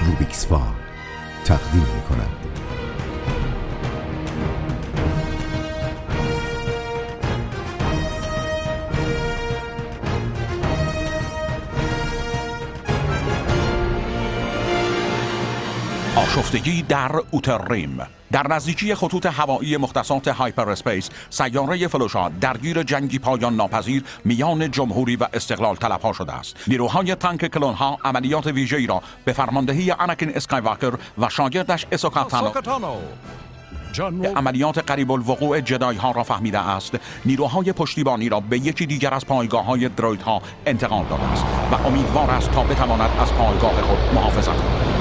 روبیکس فال تقدیم می‌کند. آشفتگی در اوترریم. در نزدیکی خطوط هوایی مختصات هایپر اسپیس، سیاره فلوشا درگیر جنگی پایان ناپذیر میان جمهوری و استقلال طلبها شده است. نیروهای تانک کلونها عملیات ویژه‌ای را به فرماندهی اناکین اسکایواکر و شاگردش اسوکا تانو عملیات قریب الوقوع جدای ها را فهمیده است. نیروهای پشتیبانی را به یکی دیگر از پایگاه های دروید ها انتقال داده است و امیدوار است تا بتواند از پایگاه خود محافظت کند.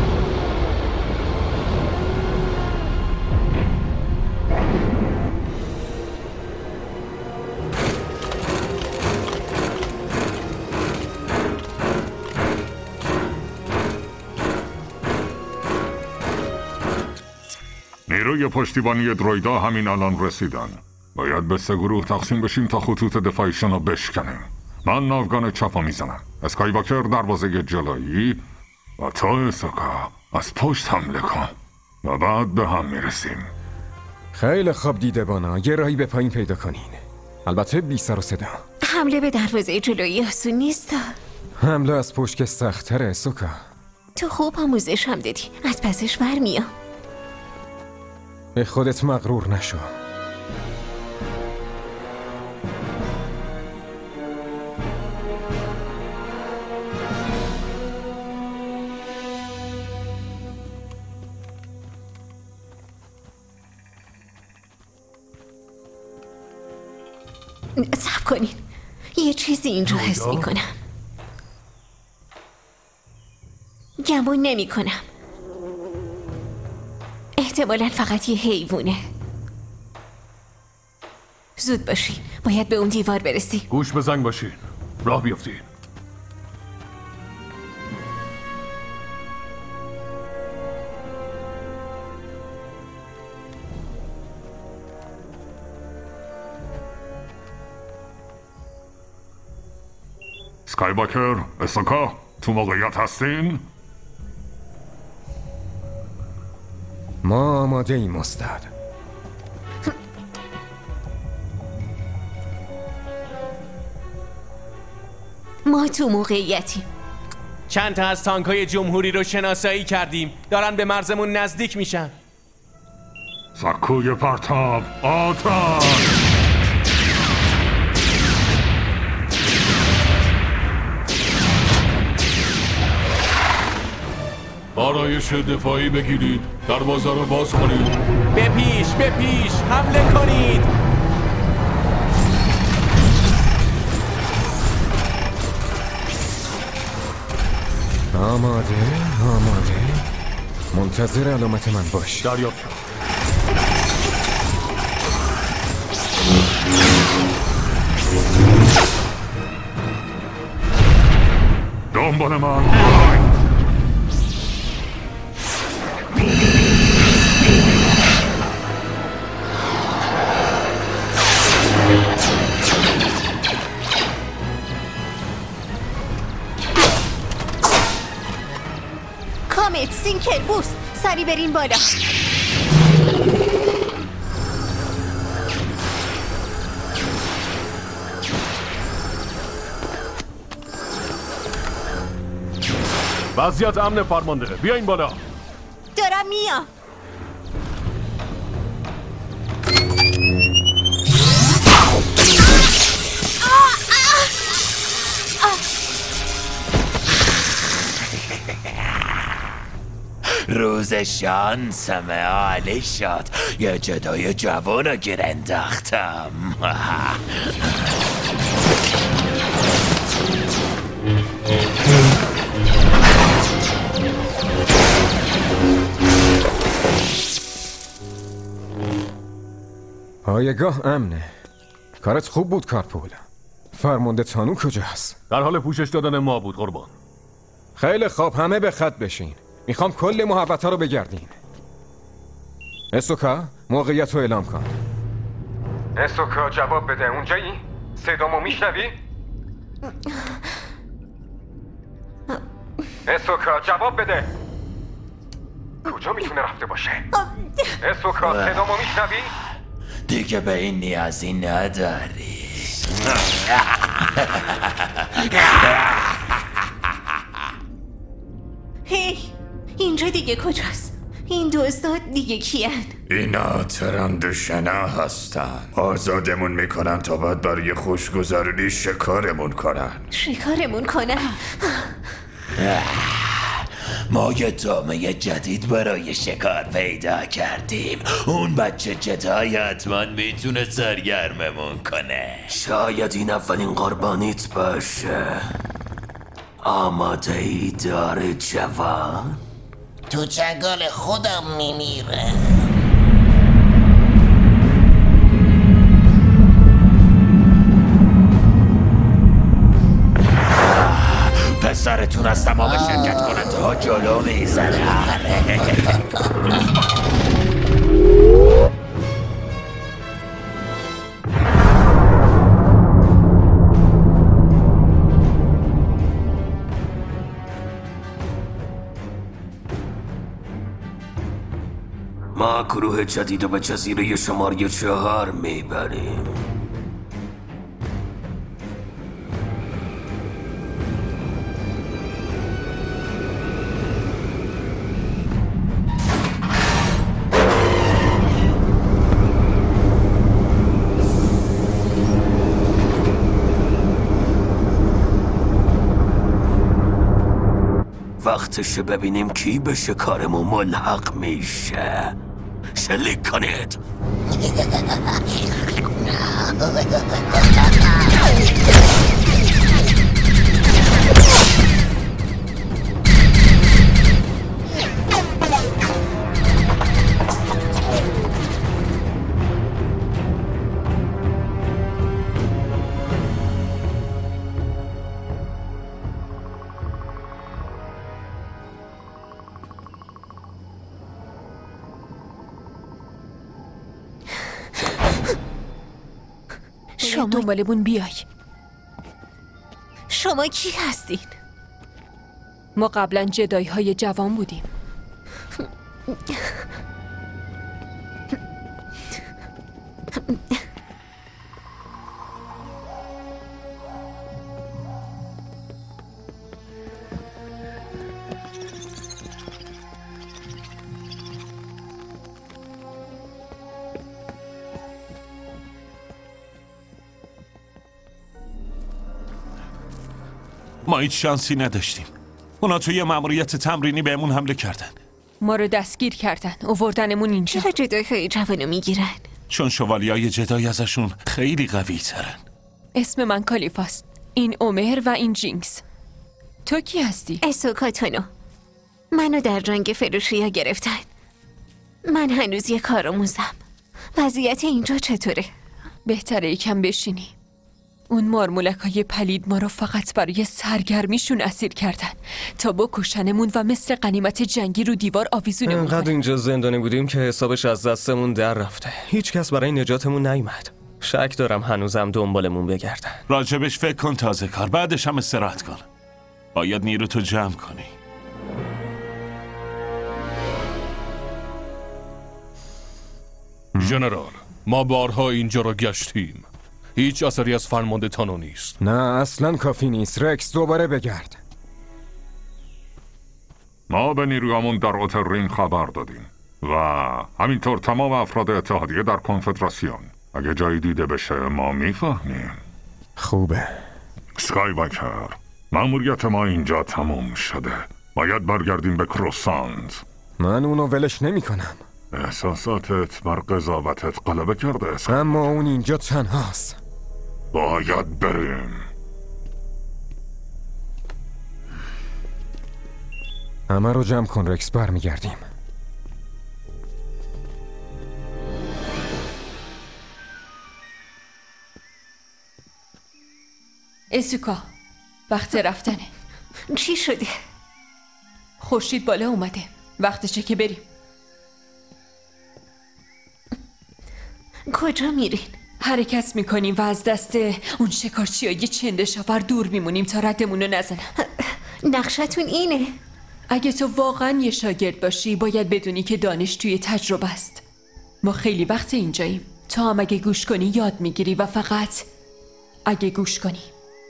نیروی پشتیبانی درویدا همین الان رسیدن. باید به 3 گروه تقسیم بشیم تا خطوط دفاعیشون رو بشکنیم. من ناوگان چپا میزنم، اسکایواکر دروازه جلویی و تو اسوکا از پشت حمله کن و بعد به هم میرسیم. خیلی خوب دیدبانا، یه راهی به پایین پیدا کنین. البته بی سر و صدا. حمله به دروازه جلویی آسون نیست. حمله از پشت که سخت‌تره اسوکا. تو خوب آموزش هم دادی، از پسش برمیام. به خودت مغرور نشو. صبر کنین، یه چیزی اینجا حس میکنم. گمون نمی کنم. احتمالاً فقط یه حیوونه. زود باشین، باید به اون دیوار برسی. گوش به زنگ باشین، راه بیافتین. اسکایواکر، اسوکا، تو موقعیت هستین؟ ما آماده ایم استاد. ما تو موقعیتیم. چند تا از تانک‌های جمهوری رو شناسایی کردیم، دارن به مرزمون نزدیک میشن. سکوی پرتاب، آتش! آرایش دفاعی بگیرید، دروازه رو باز کنید. به پیش حمله کنید. آماده منتظر علامت من باش. دریافت شد. دنبال من. کامت، سینکر، بوست، سری برین بالا. وضعیت امن فرمانده، بیاین بالا. دارم میام. روز شانسم عالی شد، یه جدای جوان رو گیر انداختم. پایگاه امنه. کارت خوب بود کارپول. فرمانده تانو کجاست؟ در حال پوشش دادن ما بود قربان. خیلی خوب، همه به خط بشین. میخوام کل محوطه رو بگردین. اسوکا، موقعیت رو اعلام کن. اسوکا جواب بده، اونجایی؟ صدامو میشنوی؟ اسوکا جواب بده. کجا میتونه رفته باشه؟ اسوکا صدامو میشنوی؟ دیگه به این نیازی نداری. هی اینجا دیگه کجاست؟ این دزداد دیگه کیان؟ اینا ترند شنا هستن. آزادمون میکنن تا بعد برای خوشگذرونی شکارمون کنن. شکارمون کنن؟ ما یه دامه جدید برای شکار پیدا کردیم. اون بچه جدای حتما میتونه سرگرممون کنه. شاید این اولین قربانیت باشه. آماده ای داره جوان؟ تو چنگال خودم میمیره. پسرتون از تمام شرکت کنند ها جلو میزنه. ما گروه جدید رو به جزیره شماره 4 میبریم. وقتشه ببینیم کی به شکارمون ملحق میشه. شلیک کنید. شما دنبالمون بیای. شما کی هستین؟ ما قبلا جدایی های جوان بودیم. ما هیچ شانسی نداشتیم. اونا توی مأموریت تمرینی بهمون حمله کردن. ما رو دستگیر کردن، آوردنمون اینجا. چرا جدایهای جوانو میگیرن؟ چون شوالیای جدای ازشون خیلی قوی ترن. اسم من کالیفاست. این عمر و این جینکس. تو کی هستی؟ اسوکا تانو. منو در جنگ فروشیا گرفتن. من هنوز یه کارآموزم. وضعیت اینجا چطوره؟ بهتره یکم بشینی. اون مارمولکای پلید ما رو فقط برای سرگرمیشون اسیر کردن تا بکشنمون و مثل غنیمت جنگی رو دیوار آویزونمون کنن. انقدر اینجا زندانی بودیم که حسابش از دستمون در رفته. هیچ کس برای نجاتمون نیومد. شک دارم هنوزم دنبالمون بگردن. راجبش فکر کن تازه کار، بعدش هم استراحت کن. باید نیروتو جمع کنی. ژنرال، ما بارها اینجا را گشتیم. هیچ اثری از فرمانده تانو نیست. نه اصلا کافی نیست. رکس دوباره بگرد. ما به نیرویامون در اوترین خبر دادیم و همینطور تمام افراد اتحادیه در کنفدراسیون. اگه جایی دیده بشه ما میفهمیم. خوبه. اسکایواکر، مأموریت ما اینجا تموم شده. باید برگردیم به کروسانت. من اونو ولش نمی کنم. احساساتت بر قضاوتت غلبه کرده. اما اون اینجا تنهاست. باید بریم. همه رو جمع کن رکس، برمیگردیم. اسوکا، وقت رفتنه. چی شده؟ خورشید بالا اومده. وقتشه که بریم. کجا میرین؟ حرکت میکنیم و از دست اون شکارچیای چندشاور دور میمونیم تا ردمونو نزنن. نقشتون اینه؟ اگه تو واقعا یه شاگرد باشی باید بدونی که دانش توی تجربه است. ما خیلی وقت اینجاییم. تو هم اگه گوش کنی یاد میگیری و فقط اگه گوش کنی.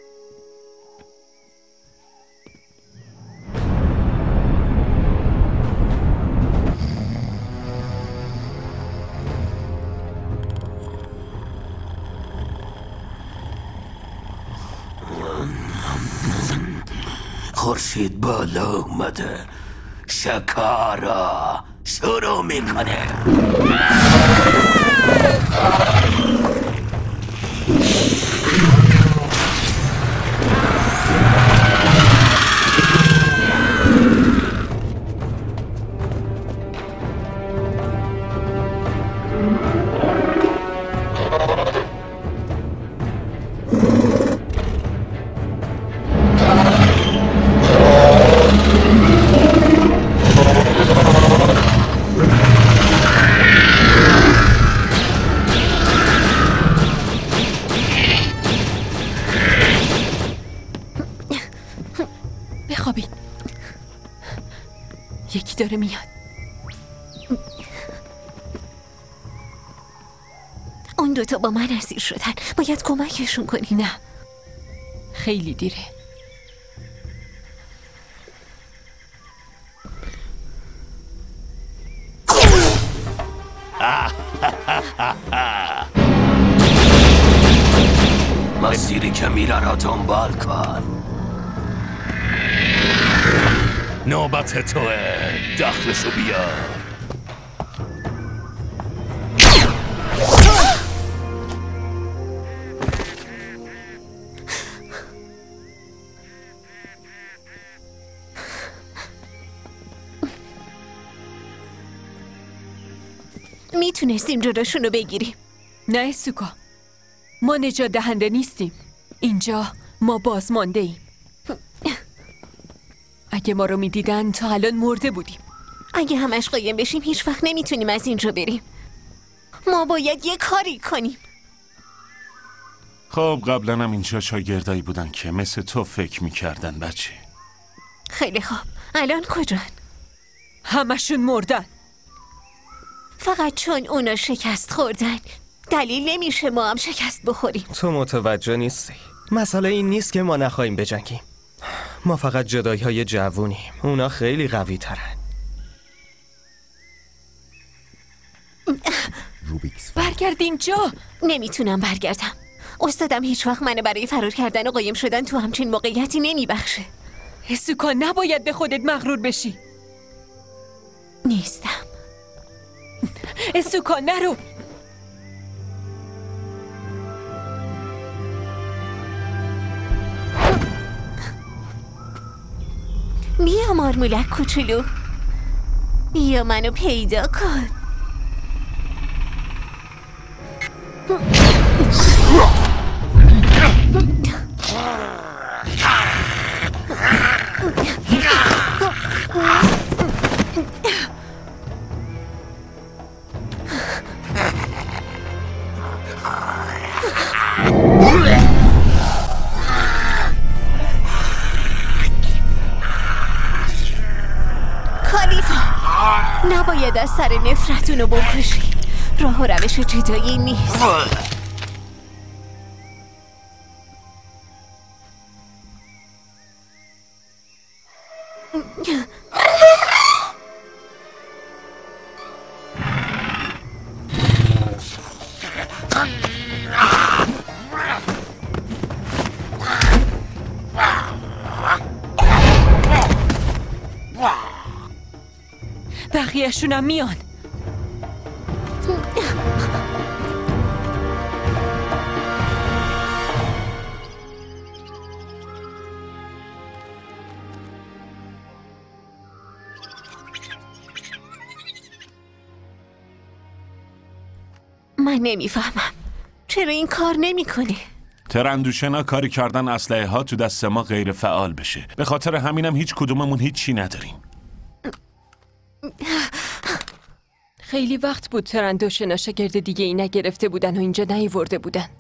خورشید بالا اومده. شکارا شروع میکنه. بخوابین. یکی داره میاد. اون دوتا با من اسیر شدن. باید کمکشون کنی. نه، خیلی دیره. مسیری که میره را دنبال کن. نوبت توه. دخلشو بیار. میتونستیم جلوشون رو بگیریم. نه اسوکا، ما نجات دهنده نیستیم. اینجا ما بازمانده ایم. اگه ما رو میدیدن تا الان مرده بودیم. اگه همش قایم بشیم هیچ وقت نمیتونیم از اینجا بریم. ما باید یه کاری کنیم. خب قبلا هم اینجا شاگردایی بودن که مثل تو فکر میکردن بچه. خیلی خوب. الان کجان؟ همشون مردن. فقط چون اونا شکست خوردن دلیل نمیشه ما هم شکست بخوریم. تو متوجه نیستی. مسئله این نیست که ما نخواهیم بجنگیم. ما فقط جدایی های جوونیم. اونا خیلی قوی ترن. برگرد اینجا. نمیتونم برگردم. استادم هیچ وقت منو برای فرار کردن و قایم شدن تو همچین موقعیتی نمیبخشه. اسوکا نباید به خودت مغرور بشی. نیستم. اسوکا نرو. بیا مارمولک کوچولو. بیا منو پیدا کن. کالیفا، نباید از سر نفرتونو بکشی. راه و روش جدایی نیست. بقیه‌شونم میان. من نمیفهمم چرا این کار نمیکنه. ترندوشنا کاری کردن اسلحه ها تو دست ما غیر فعال بشه. به خاطر همینم هیچ کدوممون هیچی نداریم. خیلی وقت بود ترندوشنا شاگرد دیگه ای نگرفته بودن و اینجا نیورده بودن.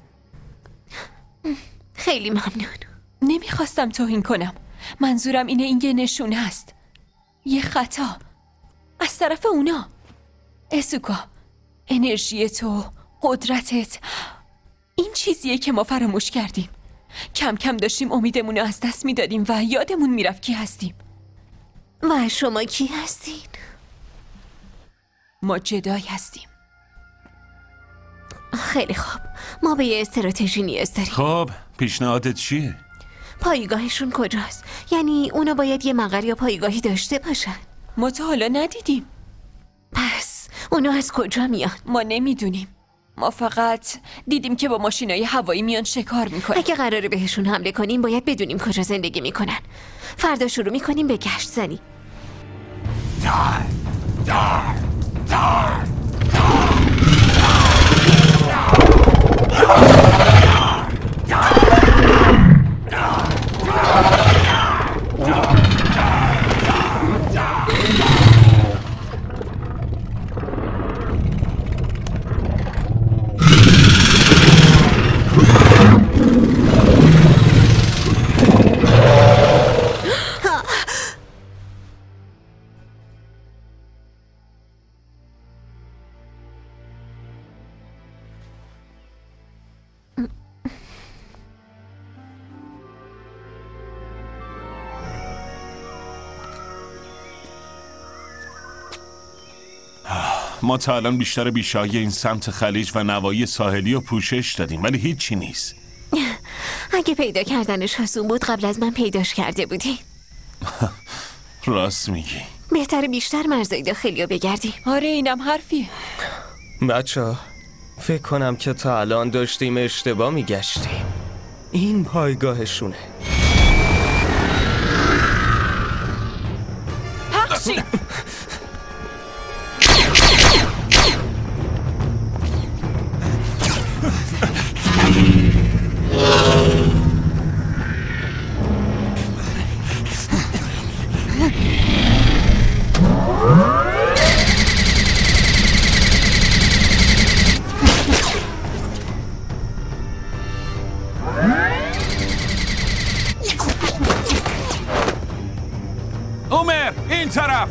خیلی ممنون. نمیخواستم توهین کنم. منظورم اینه این یه نشونه است. یه خطا از طرف اونا. اسوکا، انرژی تو، قدرتت، این چیزیه که ما فراموش کردیم. کم کم داشتیم امیدمون رو از دست میدادیم و یادمون میرفت کی هستیم. و شما کی هستین؟ ما جدای هستیم. خیلی خوب، ما به یه استراتژی نیاز داریم. خب پیشنهادت چیه؟ پایگاهشون کجاست؟ یعنی اونا باید یه مقر یا پایگاهی داشته باشن. ما تا حالا ندیدیم. پس اونا از کجا میان؟ ما نمیدونیم. ما فقط دیدیم که با ماشینای هوایی میان شکار میکنن. اگه قراره بهشون حمله کنیم باید بدونیم کجا زندگی میکنن. فردا شروع میکنیم به گشت زنی. ما تا الان بیشتر بیشایی این سمت خلیج و نواحی ساحلی رو پوشش دادیم ولی هیچی نیست. اگه پیدا کردنش آسون بود قبل از من پیداش کرده بودی. راست میگی. بهتره بیشتر مرزهای داخلی رو بگردیم. آره اینم حرفیه. بچه فکر کنم که تا الان داشتیم اشتباه میگشتیم. این پایگاهشونه. حقشی. عمر این طرف.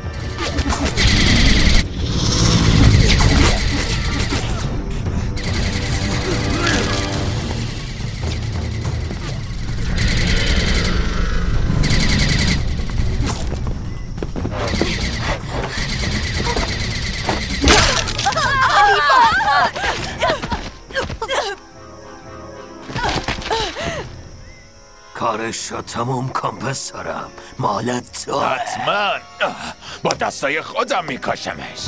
کارش رو تموم کن پسرم، مال تو. حتما با دستای خودم میکشمش.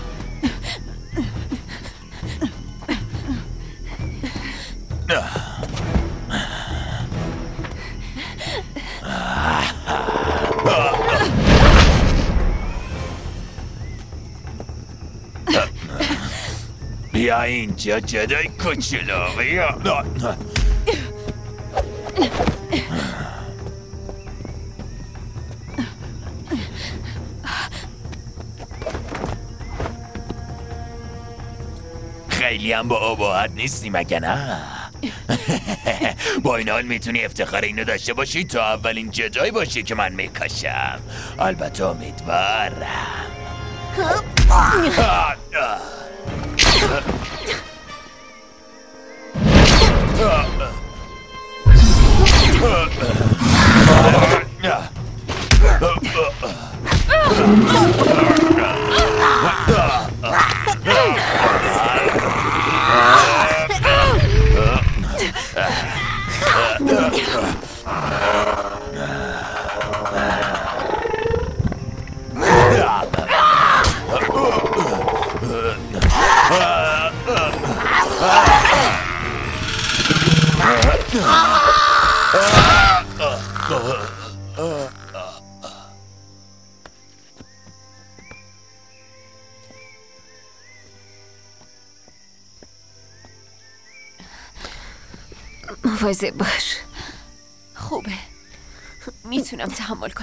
بیا اینجا جدای کوچولو، بیا. خیلی هم با اباحت نیستی مگه نه؟ با این حال میتونی افتخار اینو داشته باشی تا اولین جدایی باشی که من میکشم. البته امیدوارم. مواظب باش. خوبه، میتونم تحمل کنم.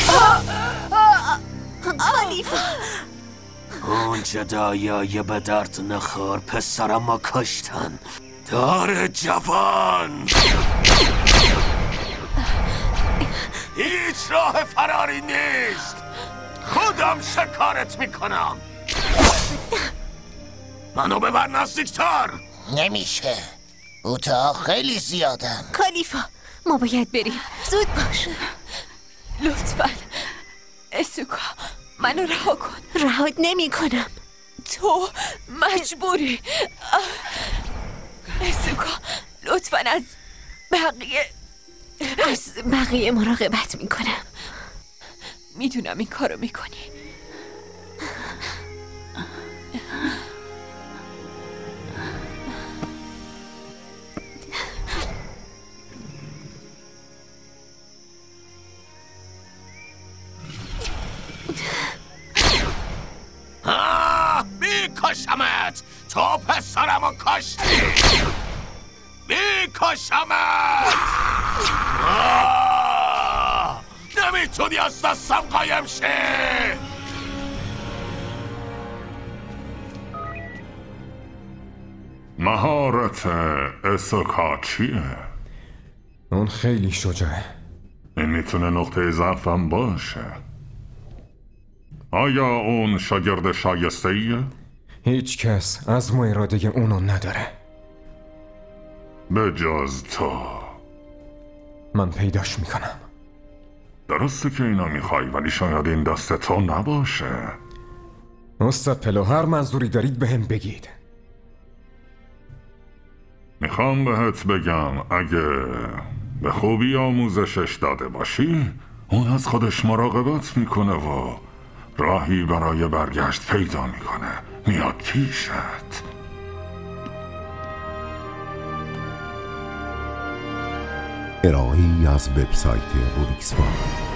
خلیفه، اون جدایای به درد نخور پسرم ما کشتن. دار جوان، هیچ راه فراری نیست. خودم شکارت میکنم. منو ببر نزدیکتر. نمیشه، اوتا خیلی زیادن. کالیفا، ما باید بریم. زود باش. لطفاً اسوکا منو رها کن. رهات نمی کنم. تو مجبوری. اسوکا لطفاً از بقیه مراقبت می کنم. میدونم این کارو میکنی. میکشمت. تو پسرمو کشتی. میکشمت. نمیتونی از دستم قایم شی. مهارت اسوکا چیه؟ اون خیلی شجاعه. این میتونه نقطه ضعفم باشه. آیا اون شاگرد شایسته ایه؟ هیچ کس عزم و اراده اونو نداره به جز تو. من پیداش میکنم. درسته که اینا میخوای، ولی شاید این دست تو نباشه. استاد پلو، هر منظوری دارید بهم بگید. میخوام بهت بگم اگه به خوبی آموزشش داده باشی، اون از خودش مراقبت میکنه و راهی برای برگشت پیدا میکنه. میاد پیشت. ارائه‌ای از وبسایت روبیکس فان.